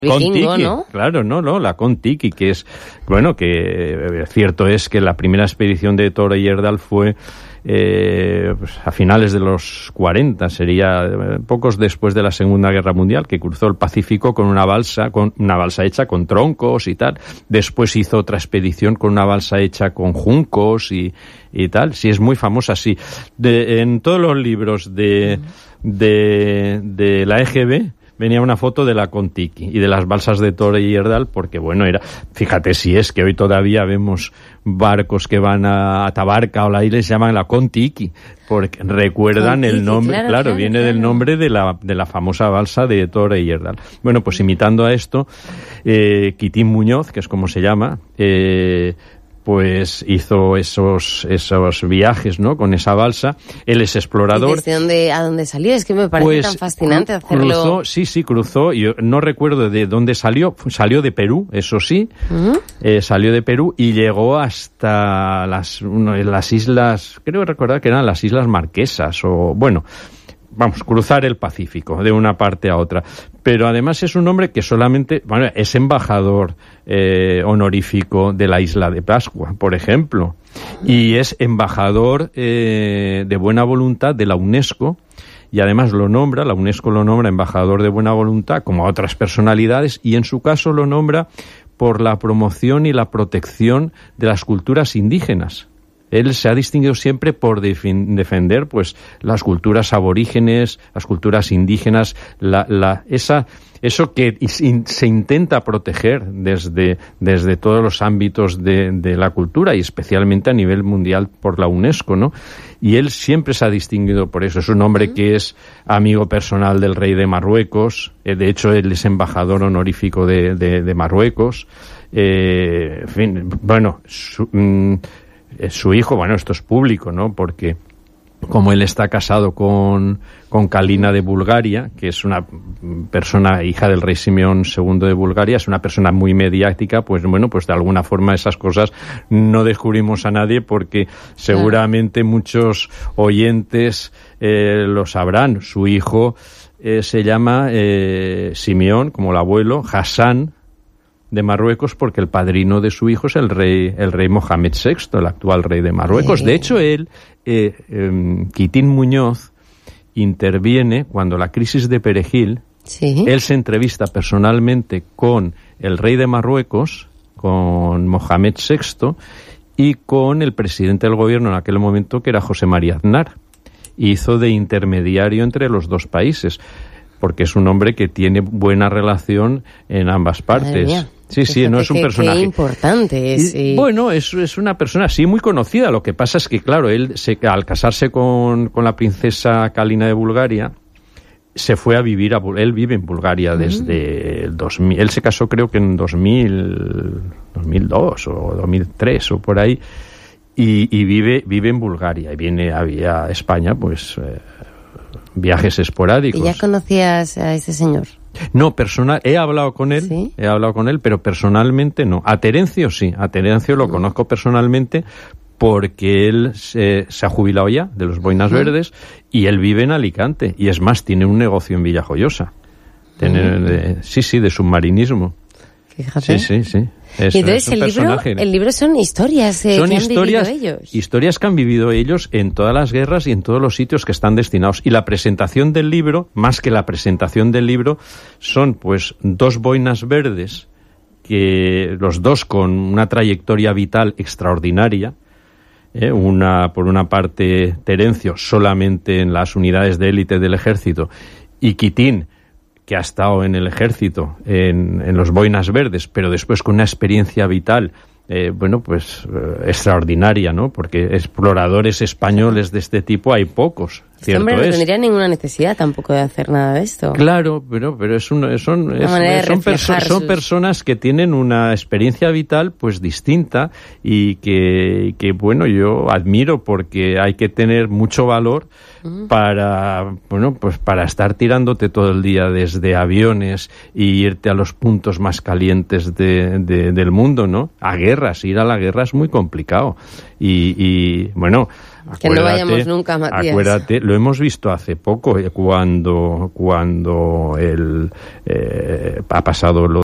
Vikingo, ¿no? Claro, no, la Kon-Tiki, que es, bueno, que cierto es que la primera expedición de Thor Heyerdahl fue pues a finales de los 40, sería pocos después de la Segunda Guerra Mundial, que cruzó el Pacífico con una balsa hecha con troncos y tal. Después hizo otra expedición con una balsa hecha con juncos y tal. Sí, es muy famosa, sí. En todos los libros de la EGB venía una foto de la Kon-Tiki y de las balsas de Thor Heyerdahl, porque bueno, fíjate si es que hoy todavía vemos barcos que van a Tabarca o la isla y se llaman la Kon-Tiki, porque recuerdan el nombre, claro, viene del nombre de la famosa balsa de Thor Heyerdahl. Bueno, pues imitando a esto, Quitín Muñoz, que es como se llama, pues hizo esos viajes, ¿no?, con esa balsa. Él es explorador. ¿Y desde a dónde salió? Es que me parece tan fascinante hacerlo. Cruzó. Yo no recuerdo de dónde salió. Salió de Perú, eso sí. Uh-huh. Salió de Perú y llegó hasta las islas, creo recordar que eran las Islas Marquesas, o bueno, vamos, cruzar el Pacífico de una parte a otra. Pero además es un hombre que solamente, bueno, es embajador honorífico de la isla de Pascua, por ejemplo, y es embajador de buena voluntad de la UNESCO, y además la UNESCO lo nombra embajador de buena voluntad, como a otras personalidades, y en su caso lo nombra por la promoción y la protección de las culturas indígenas. Él se ha distinguido siempre por defender, pues, las culturas aborígenes, las culturas indígenas, eso que se intenta proteger desde todos los ámbitos de la cultura, y especialmente a nivel mundial por la UNESCO, ¿no? Y él siempre se ha distinguido por eso. Es un hombre que es amigo personal del rey de Marruecos. De hecho, él es embajador honorífico de Marruecos. En fin, bueno, su hijo, bueno, esto es público, ¿no?, porque como él está casado con Kalina de Bulgaria, que es una persona, hija del rey Simeón II de Bulgaria, es una persona muy mediática, pues bueno, pues de alguna forma esas cosas no descubrimos a nadie, porque seguramente muchos oyentes lo sabrán. Su hijo se llama Simeón, como el abuelo, Hassan de Marruecos, porque el padrino de su hijo es el rey Mohamed VI, el actual rey de Marruecos. De hecho, Quitín Muñoz, interviene cuando la crisis de Perejil. ¿Sí? Él se entrevista personalmente con el rey de Marruecos, con Mohamed VI, y con el presidente del gobierno en aquel momento, que era José María Aznar. Hizo de intermediario entre los dos países, porque es un hombre que tiene buena relación en ambas partes. Sí, no es un personaje. Qué importante es. Bueno, es una persona sí muy conocida. Lo que pasa es que, claro, él al casarse con la princesa Kalina de Bulgaria, se fue a vivir él vive en Bulgaria desde el 2000. Él se casó, creo que en 2002 o 2003 o por ahí, y vive en Bulgaria, y viene a España, pues viajes esporádicos. ¿Y ya conocías a ese señor? No, he hablado con él, ¿sí? Pero personalmente no. A Terencio sí, a Terencio lo conozco personalmente, porque él se ha jubilado ya de los Boinas Verdes, y él vive en Alicante, y es más, tiene un negocio en Villajoyosa. De submarinismo. Fíjate. Sí. Y entonces el libro son historias que han vivido ellos. Historias que han vivido ellos en todas las guerras y en todos los sitios que están destinados. Y la presentación del libro, más que la presentación del libro, son pues dos boinas verdes, que los dos con una trayectoria vital extraordinaria. Por una parte Terencio, solamente en las unidades de élite del ejército, y Quitín, que ha estado en el ejército, en los Boinas Verdes, pero después con una experiencia vital, extraordinaria, ¿no? Porque exploradores españoles de este tipo hay pocos. Este hombre no tendría ninguna necesidad tampoco de hacer nada de esto. Claro, pero son personas que tienen una experiencia vital pues distinta, y que bueno, yo admiro, porque hay que tener mucho valor para estar tirándote todo el día desde aviones y irte a los puntos más calientes del mundo, ¿no? A guerras, ir a la guerra es muy complicado. Y bueno, que no vayamos nunca, Matías. Acuérdate, lo hemos visto hace poco, cuando ha pasado lo